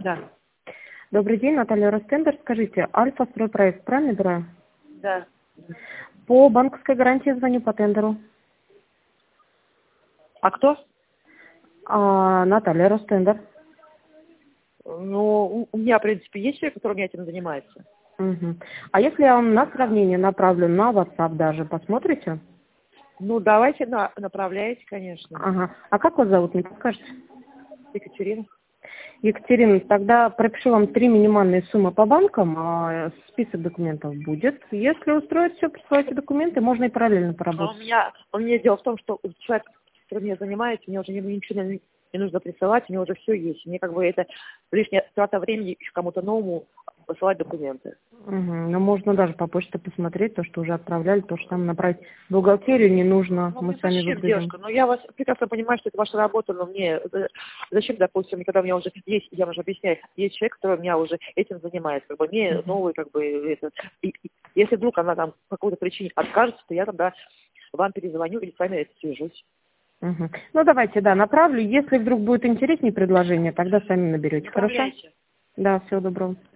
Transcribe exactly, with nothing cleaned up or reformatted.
Да. Добрый день, Наталья Ростендер. Скажите, Альфа-стройпроект, правильно набираю? Да. По банковской гарантии звоню по тендеру. А кто? А, Наталья Ростендер. Ну, у у меня, в принципе, есть человек, который у меня этим занимается. Угу. А если я вам на сравнение направлю на WhatsApp даже, посмотрите? Ну, давайте на, направляйте, конечно. Ага. А как вас зовут, не подскажете? Екатерина. Екатерина, тогда пропишу вам три минимальные суммы по банкам, а список документов будет. Если устроит все, присылайте документы, можно и параллельно А у поработать. меня, у меня дело в том, что человек, который меня занимается, мне уже не- ничего не, не нужно присылать, у меня уже все есть. Мне как бы это лишняя трата времени еще кому-то новому посылать документы. Угу. Но можно даже по почте посмотреть, то, что уже отправляли, то, что там направить в бухгалтерию не нужно, Ну, мы мне сами зачем, выгрузим. девушка? Ну, я вас прекрасно понимаю, что это ваша работа, но мне э, зачем, допустим, когда у меня уже есть, я уже объясняю, есть человек, который у меня уже этим занимается, как бы мне Мгм. новый, как бы, это, и- и если вдруг она там по какой-то причине откажется, то я тогда вам перезвоню или с вами это свяжусь. Мгм. Ну, давайте, да, направлю. Если вдруг будет интереснее предложение, тогда сами наберете. Хорошо? Направляйте. Да, всего доброго.